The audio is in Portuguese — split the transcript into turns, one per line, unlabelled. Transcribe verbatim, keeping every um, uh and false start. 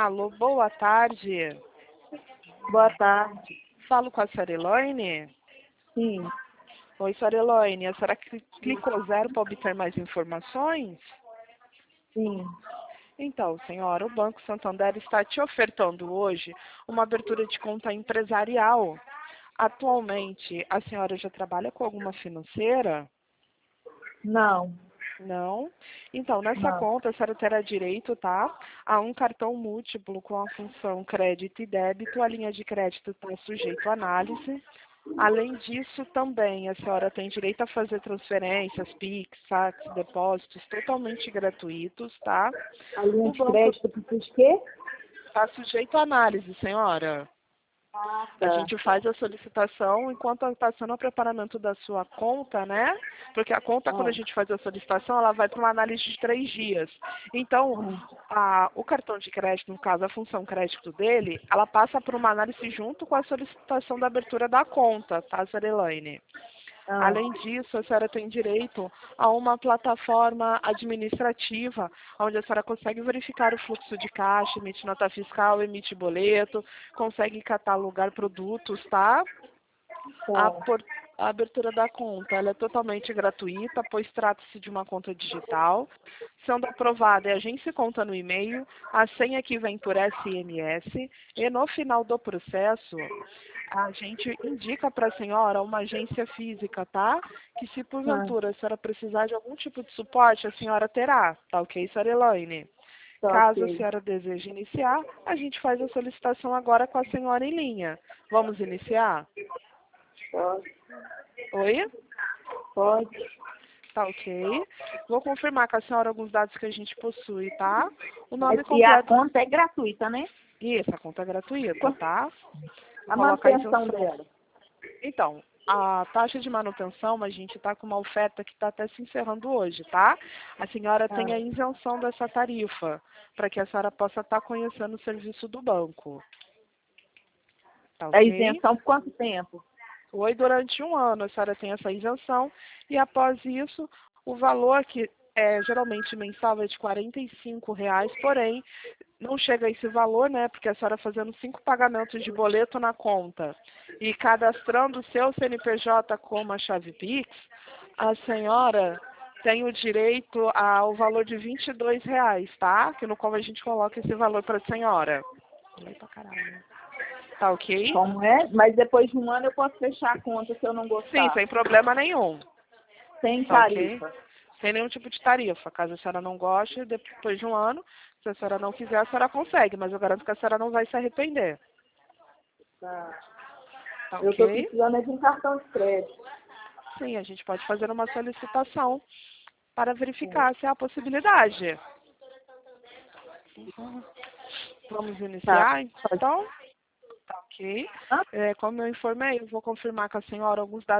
Alô, boa tarde.
Boa tarde.
Falo com a senhora Elaine?
Sim,
Oi, senhora Elaine. A senhora cli- clicou zero para obter mais informações?
sim.
Então, senhora, o Banco Santander está te ofertando hoje uma abertura de conta empresarial. Atualmente, a senhora já trabalha com alguma financeira?
Não,
Não? Então, nessa
não.
conta, a senhora terá direito, tá, a um cartão múltiplo com a função crédito e débito. A linha de crédito está sujeito à análise. Além disso, também a senhora tem direito a fazer transferências, Pix, saques, depósitos totalmente gratuitos, tá?
A linha
O
de
banco
crédito precisa de quê?
está sujeito à análise, senhora.
Ah,
A
tá.
gente faz a solicitação enquanto está sendo o preparamento da sua conta, né? Porque a conta, quando a
Ah,
gente faz a solicitação, ela vai para uma análise de três dias. Então,
ah,
a- o cartão de crédito, no caso, a função crédito dele, ela passa por uma análise junto com a solicitação da abertura da conta, tá, senhora Elaine?
ah.
Além disso, a senhora tem direito a uma plataforma administrativa, onde a senhora consegue verificar o fluxo de caixa, emite nota fiscal, emite boleto, consegue catalogar produtos, tá? A,
Tá.
por- a abertura da conta ela é totalmente gratuita, pois trata-se de uma conta digital. Sendo aprovada, a agência conta no e-mail, a senha que vem por S M S, e no final do processo, a gente indica para a senhora uma agência física, tá? Que se
Ah,
porventura a senhora precisar de algum tipo de suporte, a senhora terá, tá ok, senhora Elaine?
tá
Caso a
ok.
senhora deseje iniciar, a gente faz a solicitação agora com a senhora em linha. Vamos iniciar?
Pode.
Oi?
Pode.
Tá ok. Vou confirmar com a senhora alguns dados que a gente possui, tá? O
Mas
nome
e a
completo.
conta é gratuita, né?
Isso, a conta é gratuita,
Quanto-
tá? Vou
A
colocar a
manutenção
isenção.
dela.
Então, a taxa de manutenção, a gente tá com uma oferta que está até se encerrando hoje, tá? A senhora
Ah,
tem a isenção dessa tarifa, para que a senhora possa estar conhecendo o serviço do banco. Tá
a
ok?
isenção por quanto tempo?
Oi, durante um ano a senhora tem essa isenção e após isso o valor que é geralmente mensal é de quarenta e cinco reais, porém não chega a esse valor, né? Porque a senhora fazendo cinco pagamentos de boleto na conta e cadastrando o seu C N P J como a chave Pix, a senhora tem o direito ao valor de vinte e dois reais, tá? Que no qual a gente coloca esse valor para a senhora. Ai, pra caralho. Tá ok?
Como é? Mas depois de um ano eu posso fechar a conta se eu não
Sim,
gostar.
sem problema nenhum.
Sem
Tá ok?
tarifa.
Sem nenhum tipo de tarifa. Caso a senhora não goste, depois de um ano, se a senhora não quiser, a senhora consegue, mas eu garanto que a senhora não vai se arrepender.
Tá.
Tá
Eu estou
ok?
precisando é de um cartão de crédito.
Sim, a gente pode fazer uma solicitação para
Sim.
verificar se há possibilidade. Vamos
Tá.
iniciar,
Pode.
então? Tá ok.
Hã?
É, como eu informei, eu vou confirmar com a senhora alguns dados